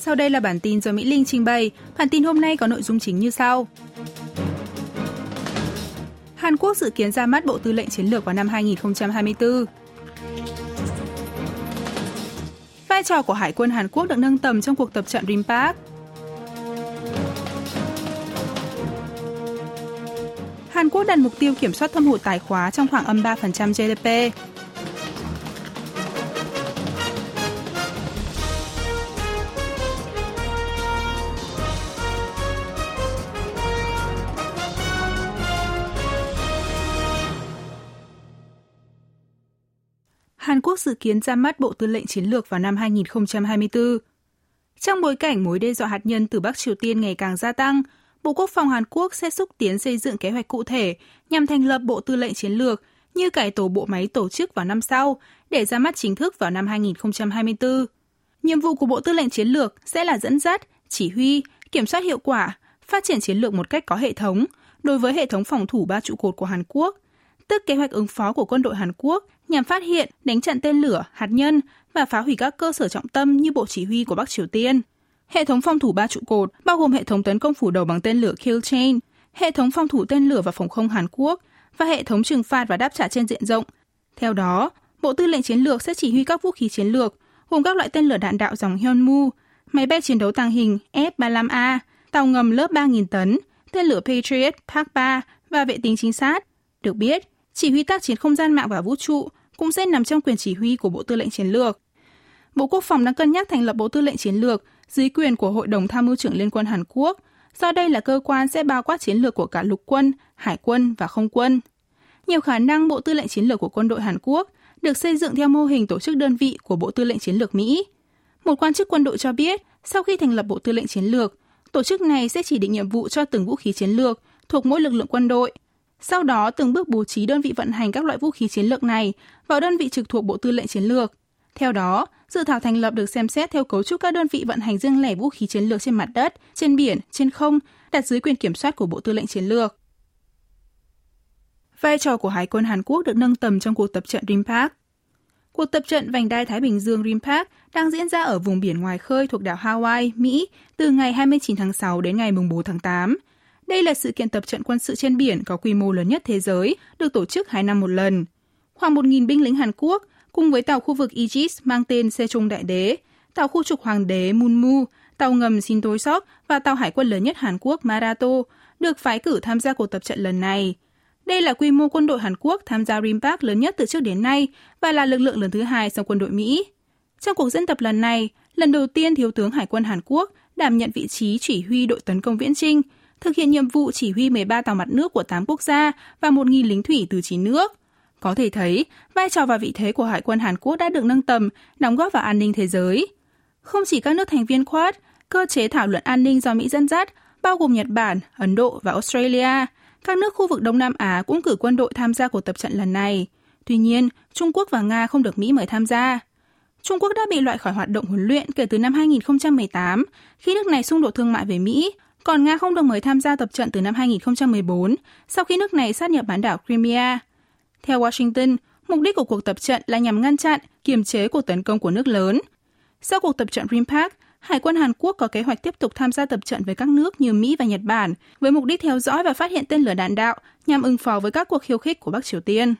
Sau đây là bản tin do Mỹ Linh trình bày. Bản tin hôm nay có nội dung chính như sau. Hàn Quốc dự kiến ra mắt Bộ Tư lệnh Chiến lược vào năm 2024. Vai trò của Hải quân Hàn Quốc được nâng tầm trong cuộc tập trận RIMPAC. Hàn Quốc đặt mục tiêu kiểm soát thâm hụt tài khóa trong khoảng âm 3% GDP. Hàn Quốc dự kiến ra mắt Bộ Tư lệnh Chiến lược vào năm 2024. Trong bối cảnh mối đe dọa hạt nhân từ Bắc Triều Tiên ngày càng gia tăng, Bộ Quốc phòng Hàn Quốc sẽ xúc tiến xây dựng kế hoạch cụ thể nhằm thành lập Bộ Tư lệnh Chiến lược như cải tổ bộ máy tổ chức vào năm sau để ra mắt chính thức vào năm 2024. Nhiệm vụ của Bộ Tư lệnh Chiến lược sẽ là dẫn dắt, chỉ huy, kiểm soát hiệu quả, phát triển chiến lược một cách có hệ thống đối với hệ thống phòng thủ 3 trụ cột của Hàn Quốc, tức kế hoạch ứng phó của quân đội Hàn Quốc nhằm phát hiện, đánh chặn tên lửa, hạt nhân và phá hủy các cơ sở trọng tâm như Bộ Chỉ huy của Bắc Triều Tiên. Hệ thống phòng thủ 3 trụ cột bao gồm hệ thống tấn công phủ đầu bằng tên lửa Kill Chain, hệ thống phòng thủ tên lửa và phòng không Hàn Quốc và hệ thống trừng phạt và đáp trả trên diện rộng. Theo đó, Bộ Tư lệnh Chiến lược sẽ chỉ huy các vũ khí chiến lược gồm các loại tên lửa đạn đạo dòng Hyunmoo, máy bay chiến đấu tàng hình F-35A, tàu ngầm lớp 3.000 tấn, tên lửa Patriot Park 3 và vệ tinh trinh sát. Được biết, chỉ huy tác chiến không gian mạng và vũ trụ cũng sẽ nằm trong quyền chỉ huy của Bộ Tư lệnh Chiến lược. Bộ Quốc phòng đang cân nhắc thành lập Bộ Tư lệnh Chiến lược dưới quyền của Hội đồng Tham mưu trưởng Liên quân Hàn Quốc, do đây là cơ quan sẽ bao quát chiến lược của cả lục quân, hải quân và không quân. Nhiều khả năng Bộ Tư lệnh Chiến lược của quân đội Hàn Quốc được xây dựng theo mô hình tổ chức đơn vị của Bộ Tư lệnh Chiến lược Mỹ. Một quan chức quân đội cho biết, sau khi thành lập Bộ Tư lệnh Chiến lược, tổ chức này sẽ chỉ định nhiệm vụ cho từng vũ khí chiến lược thuộc mỗi lực lượng quân đội. Sau đó, từng bước bố trí đơn vị vận hành các loại vũ khí chiến lược này vào đơn vị trực thuộc Bộ Tư lệnh Chiến lược. Theo đó, dự thảo thành lập được xem xét theo cấu trúc các đơn vị vận hành riêng lẻ vũ khí chiến lược trên mặt đất, trên biển, trên không, đặt dưới quyền kiểm soát của Bộ Tư lệnh Chiến lược. Vai trò của Hải quân Hàn Quốc được nâng tầm trong cuộc tập trận RIMPAC. Cuộc tập trận Vành đai Thái Bình Dương RIMPAC đang diễn ra ở vùng biển ngoài khơi thuộc đảo Hawaii, Mỹ từ ngày 29 tháng 6 đến ngày 4 tháng 8. Đây là sự kiện tập trận quân sự trên biển có quy mô lớn nhất thế giới, được tổ chức 2 năm một lần. Khoảng 1.000 binh lính Hàn Quốc, cùng với tàu khu vực Aegis mang tên Sejong Đại Đế, tàu khu trục Hoàng đế Munmu, tàu ngầm Sintoisok và tàu hải quân lớn nhất Hàn Quốc Marato, được phái cử tham gia cuộc tập trận lần này. Đây là quy mô quân đội Hàn Quốc tham gia RIMPAC lớn nhất từ trước đến nay và là lực lượng lớn thứ 2 sau quân đội Mỹ. Trong cuộc diễn tập lần này, lần đầu tiên Thiếu tướng Hải quân Hàn Quốc đảm nhận vị trí chỉ huy đội tấn công viễn chinh, thực hiện nhiệm vụ chỉ huy 13 tàu mặt nước của 8 quốc gia và 1.000 lính thủy từ 9 nước. Có thể thấy, vai trò và vị thế của Hải quân Hàn Quốc đã được nâng tầm, đóng góp vào an ninh thế giới. Không chỉ các nước thành viên Quad, cơ chế thảo luận an ninh do Mỹ dẫn dắt, bao gồm Nhật Bản, Ấn Độ và Australia, các nước khu vực Đông Nam Á cũng cử quân đội tham gia cuộc tập trận lần này. Tuy nhiên, Trung Quốc và Nga không được Mỹ mời tham gia. Trung Quốc đã bị loại khỏi hoạt động huấn luyện kể từ năm 2018, khi nước này xung đột thương mại với Mỹ, còn Nga không được mời tham gia tập trận từ năm 2014, sau khi nước này sát nhập bán đảo Crimea. Theo Washington, mục đích của cuộc tập trận là nhằm ngăn chặn, kiềm chế cuộc tấn công của nước lớn. Sau cuộc tập trận RIMPAC, Hải quân Hàn Quốc có kế hoạch tiếp tục tham gia tập trận với các nước như Mỹ và Nhật Bản, với mục đích theo dõi và phát hiện tên lửa đạn đạo nhằm ứng phó với các cuộc khiêu khích của Bắc Triều Tiên.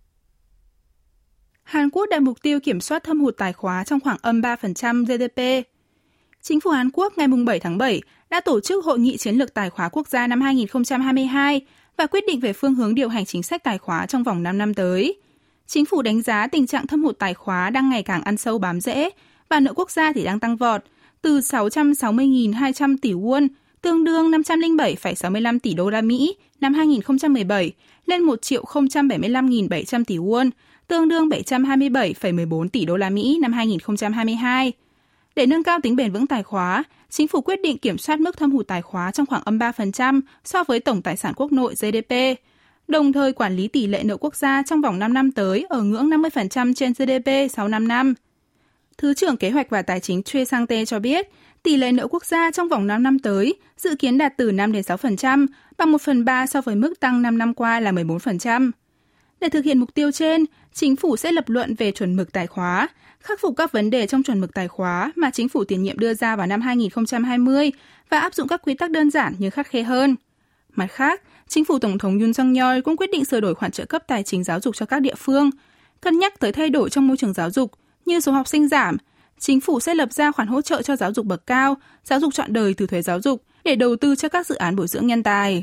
Hàn Quốc đặt mục tiêu kiểm soát thâm hụt tài khóa trong khoảng âm 3% GDP. Chính phủ Hàn Quốc ngày 7 tháng 7 đã tổ chức Hội nghị Chiến lược Tài khóa Quốc gia năm 2022 và quyết định về phương hướng điều hành chính sách tài khóa trong vòng 5 năm tới. Chính phủ đánh giá tình trạng thâm hụt tài khóa đang ngày càng ăn sâu bám rễ và nợ quốc gia thì đang tăng vọt từ 660.200 tỷ won, tương đương 507,65 tỷ đô la Mỹ năm 2017 lên 1.075.700 tỷ won, tương đương 727,14 tỷ đô la Mỹ năm 2022. Để nâng cao tính bền vững tài khóa, chính phủ quyết định kiểm soát mức thâm hụt tài khóa trong khoảng âm 3% so với tổng tài sản quốc nội GDP, đồng thời quản lý tỷ lệ nợ quốc gia trong vòng 5 năm tới ở ngưỡng 50% trên GDP sau 5 năm. Thứ trưởng Kế hoạch và Tài chính Choi Sang-tae cho biết, tỷ lệ nợ quốc gia trong vòng 5 năm tới dự kiến đạt từ 5 đến 6%, bằng 1/3 so với mức tăng 5 năm qua là 14%. Để thực hiện mục tiêu trên, chính phủ sẽ lập luận về chuẩn mực tài khóa, khắc phục các vấn đề trong chuẩn mực tài khóa mà chính phủ tiền nhiệm đưa ra vào năm 2020 và áp dụng các quy tắc đơn giản nhưng khắt khe hơn. Mặt khác, chính phủ Tổng thống Yoon Suk-yeol cũng quyết định sửa đổi khoản trợ cấp tài chính giáo dục cho các địa phương. Cân nhắc tới thay đổi trong môi trường giáo dục như số học sinh giảm, chính phủ sẽ lập ra khoản hỗ trợ cho giáo dục bậc cao, giáo dục trọn đời từ thuế giáo dục để đầu tư cho các dự án bồi dưỡng nhân tài.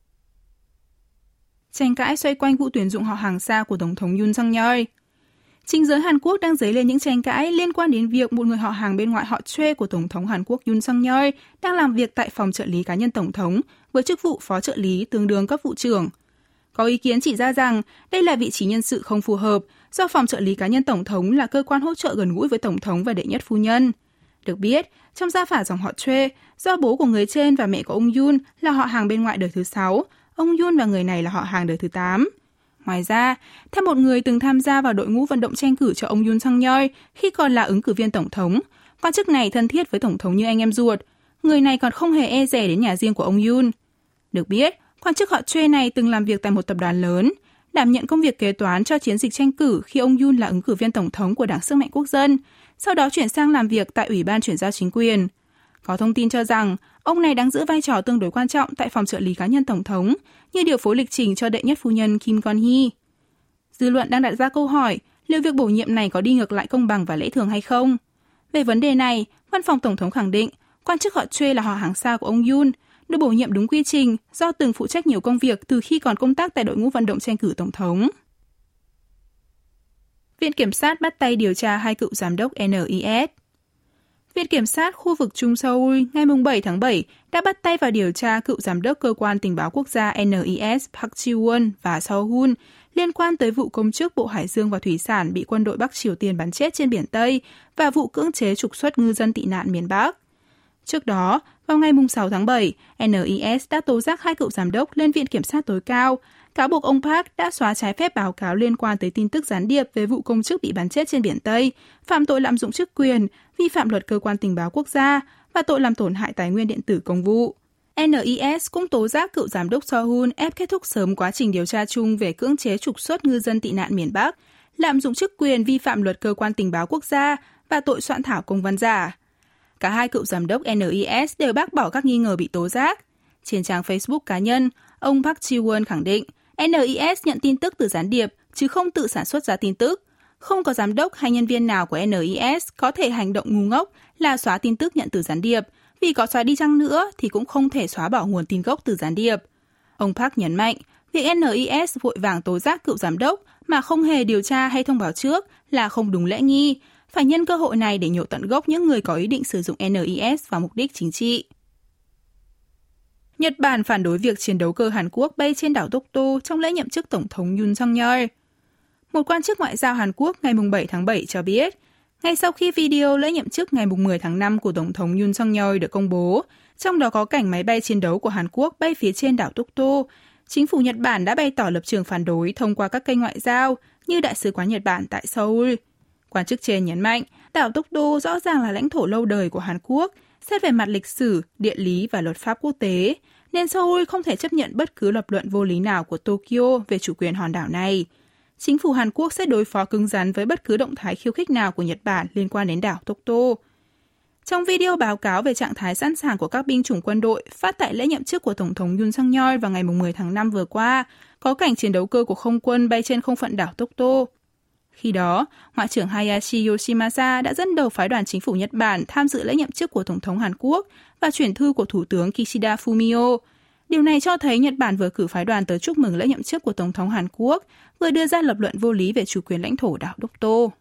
Tranh cãi xoay quanh vụ tuyển dụng họ hàng xa của Tổng thống Yoon Suk-yeol. Chính giới Hàn Quốc đang dấy lên những tranh cãi liên quan đến việc một người họ hàng bên ngoại họ Choi của Tổng thống Hàn Quốc Yoon Suk-yeol đang làm việc tại phòng trợ lý cá nhân Tổng thống với chức vụ phó trợ lý tương đương cấp vụ trưởng. Có ý kiến chỉ ra rằng đây là vị trí nhân sự không phù hợp do phòng trợ lý cá nhân Tổng thống là cơ quan hỗ trợ gần gũi với Tổng thống và đệ nhất phu nhân. Được biết, trong gia phả dòng họ Choi, do bố của người trên và mẹ của ông Yoon là họ hàng bên ngoại đời thứ 6, ông Yoon và người này là họ hàng đời thứ 8. Ngoài ra, theo một người từng tham gia vào đội ngũ vận động tranh cử cho ông Yoon Suk-yeol khi còn là ứng cử viên Tổng thống, quan chức này thân thiết với Tổng thống như anh em ruột. Người này còn không hề e dè đến nhà riêng của ông Yoon. Được biết, quan chức họ Choi này từng làm việc tại một tập đoàn lớn, đảm nhận công việc kế toán cho chiến dịch tranh cử khi ông Yoon là ứng cử viên Tổng thống của Đảng Sức mạnh Quốc dân, sau đó chuyển sang làm việc tại Ủy ban chuyển giao chính quyền. Có thông tin cho rằng, ông này đang giữ vai trò tương đối quan trọng tại phòng trợ lý cá nhân Tổng thống, như điều phối lịch trình cho đệ nhất phu nhân Kim Kon-hee. Dư luận đang đặt ra câu hỏi liệu việc bổ nhiệm này có đi ngược lại công bằng và lẽ thường hay không. Về vấn đề này, Văn phòng Tổng thống khẳng định quan chức họ Choi là họ hàng xa của ông Yoon, được bổ nhiệm đúng quy trình do từng phụ trách nhiều công việc từ khi còn công tác tại đội ngũ vận động tranh cử Tổng thống. Viện Kiểm sát bắt tay điều tra 2 cựu giám đốc NIS. Viện Kiểm sát khu vực Trung Seoul ngày 7 tháng 7 đã bắt tay vào điều tra cựu giám đốc cơ quan tình báo quốc gia NIS Park Ji-won và Seo-hun liên quan tới vụ công chức Bộ Hải dương và Thủy sản bị quân đội Bắc Triều Tiên bắn chết trên Biển Tây và vụ cưỡng chế trục xuất ngư dân tị nạn miền Bắc. Trước đó, vào ngày 6 tháng 7, NIS đã tố giác 2 cựu giám đốc lên Viện Kiểm sát tối cao, cáo buộc ông Park đã xóa trái phép báo cáo liên quan tới tin tức gián điệp về vụ công chức bị bắn chết trên Biển Tây, phạm tội lạm dụng chức quyền, vi phạm luật cơ quan tình báo quốc gia và tội làm tổn hại tài nguyên điện tử công vụ. NIS cũng tố giác cựu giám đốc Seo-hun ép kết thúc sớm quá trình điều tra chung về cưỡng chế trục xuất ngư dân tị nạn miền Bắc, lạm dụng chức quyền vi phạm luật cơ quan tình báo quốc gia và tội soạn thảo công văn giả. Cả 2 cựu giám đốc NIS đều bác bỏ các nghi ngờ bị tố giác. Trên trang Facebook cá nhân, ông Park Ji-won khẳng định NIS nhận tin tức từ gián điệp chứ không tự sản xuất ra tin tức. Không có giám đốc hay nhân viên nào của NIS có thể hành động ngu ngốc là xóa tin tức nhận từ gián điệp, vì có xóa đi chăng nữa thì cũng không thể xóa bỏ nguồn tin gốc từ gián điệp. Ông Park nhấn mạnh, việc NIS vội vàng tố giác cựu giám đốc mà không hề điều tra hay thông báo trước là không đúng lẽ nghi, phải nhân cơ hội này để nhổ tận gốc những người có ý định sử dụng NIS vào mục đích chính trị. Nhật Bản phản đối việc chiến đấu cơ Hàn Quốc bay trên đảo Dokdo trong lễ nhậm chức Tổng thống Yoon Suk-yeol. Một quan chức ngoại giao Hàn Quốc ngày 7 tháng 7 cho biết, ngay sau khi video lễ nhậm chức ngày 10 tháng 5 của Tổng thống Yoon Suk-yeol được công bố, trong đó có cảnh máy bay chiến đấu của Hàn Quốc bay phía trên đảo Dokdo, chính phủ Nhật Bản đã bày tỏ lập trường phản đối thông qua các kênh ngoại giao như Đại sứ quán Nhật Bản tại Seoul. Quan chức trên nhấn mạnh, đảo Dokdo rõ ràng là lãnh thổ lâu đời của Hàn Quốc, xét về mặt lịch sử, địa lý và luật pháp quốc tế, nên Seoul không thể chấp nhận bất cứ lập luận vô lý nào của Tokyo về chủ quyền hòn đảo này. Chính phủ Hàn Quốc sẽ đối phó cứng rắn với bất cứ động thái khiêu khích nào của Nhật Bản liên quan đến đảo Dokdo. Trong video báo cáo về trạng thái sẵn sàng của các binh chủng quân đội phát tại lễ nhậm chức của Tổng thống Yoon Suk-yeol vào ngày 10 tháng 5 vừa qua, có cảnh chiến đấu cơ của không quân bay trên không phận đảo Dokdo. Khi đó, Ngoại trưởng Hayashi Yoshimasa đã dẫn đầu phái đoàn chính phủ Nhật Bản tham dự lễ nhậm chức của Tổng thống Hàn Quốc và chuyển thư của Thủ tướng Kishida Fumio. Điều này cho thấy Nhật Bản vừa cử phái đoàn tới chúc mừng lễ nhậm chức của Tổng thống Hàn Quốc, vừa đưa ra lập luận vô lý về chủ quyền lãnh thổ đảo Dokdo.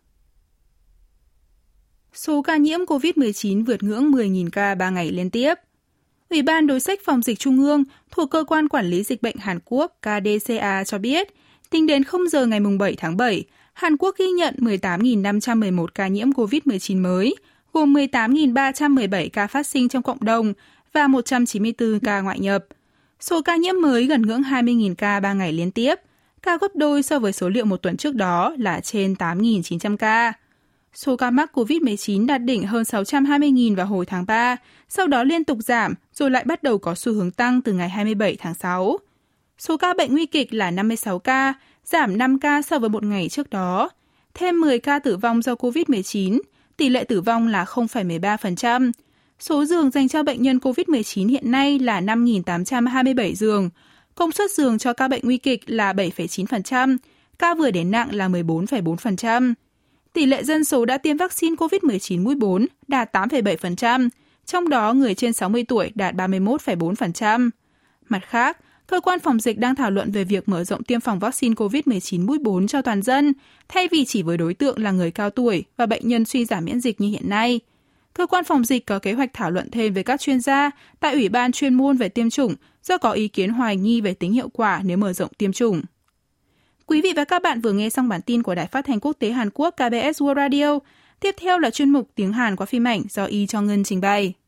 Số ca nhiễm COVID-19 vượt ngưỡng 10.000 ca 3 ngày liên tiếp. Ủy ban Đối sách Phòng dịch Trung ương thuộc Cơ quan Quản lý Dịch bệnh Hàn Quốc KDCA cho biết, tính đến 0 giờ ngày 7 tháng 7, Hàn Quốc ghi nhận 18.511 ca nhiễm COVID-19 mới, gồm 18.317 ca phát sinh trong cộng đồng và 194 ca ngoại nhập. Số ca nhiễm mới gần ngưỡng 20.000 ca 3 ngày liên tiếp, cao gấp đôi so với số liệu một tuần trước đó là trên 8.900 ca. Số ca mắc COVID-19 đạt đỉnh hơn 620.000 vào hồi tháng 3, sau đó liên tục giảm rồi lại bắt đầu có xu hướng tăng từ ngày 27 tháng 6. Số ca bệnh nguy kịch là 56 ca, giảm 5 ca so với một ngày trước đó. Thêm 10 ca tử vong do COVID-19, tỷ lệ tử vong là 0,13%. Số giường dành cho bệnh nhân COVID-19 hiện nay là 5.827 giường. Công suất giường cho ca bệnh nguy kịch là 7,9%, ca vừa đến nặng là 14,4%. Tỷ lệ dân số đã tiêm vaccine COVID-19 mũi 4 đạt 8,7%, trong đó người trên 60 tuổi đạt 31,4%. Mặt khác, cơ quan phòng dịch đang thảo luận về việc mở rộng tiêm phòng vaccine COVID-19 mũi 4 cho toàn dân, thay vì chỉ với đối tượng là người cao tuổi và bệnh nhân suy giảm miễn dịch như hiện nay. Cơ quan phòng dịch có kế hoạch thảo luận thêm với các chuyên gia tại Ủy ban chuyên môn về tiêm chủng do có ý kiến hoài nghi về tính hiệu quả nếu mở rộng tiêm chủng. Quý vị và các bạn vừa nghe xong bản tin của Đài Phát thanh Quốc tế Hàn Quốc KBS World Radio. Tiếp theo là chuyên mục Tiếng Hàn qua phim ảnh do Lee Jong-eun trình bày.